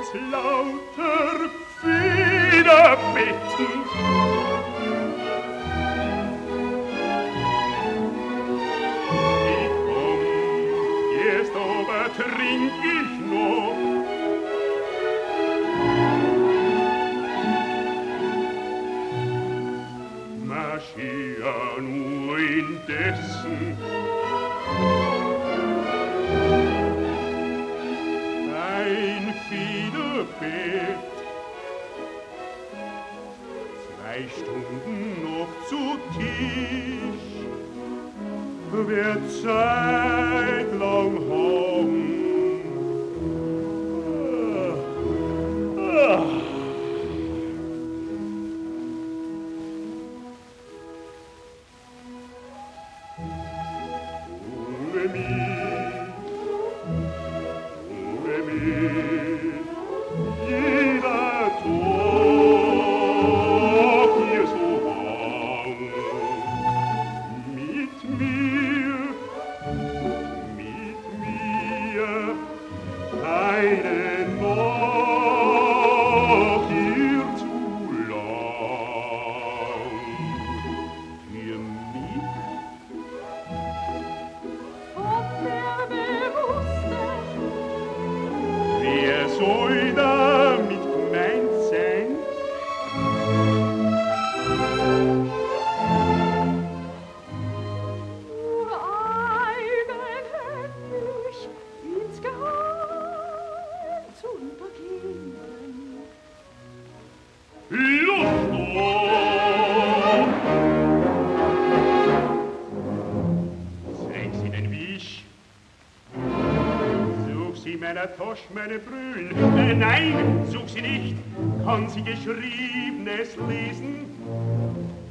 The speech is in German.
lauter Federbetten. Ich komm, erst aber trink ich noch. Marschier nur indessen. Ein Federbett. 2 Stunden noch zu Tisch. Wer zeitlang haben. Jeder Tag hier so warm. Mit mir, keine Nacht hier zu lang. Für mich Von der Bewusste, wer soll damit gemeint sein? nur eigenhändig insgeheim zu übergeben. Lust Zeig sie den Wisch. Such sie meiner Tasche, meine Brühl. Nein, such sie nicht. Kann sie Geschriebenes lesen?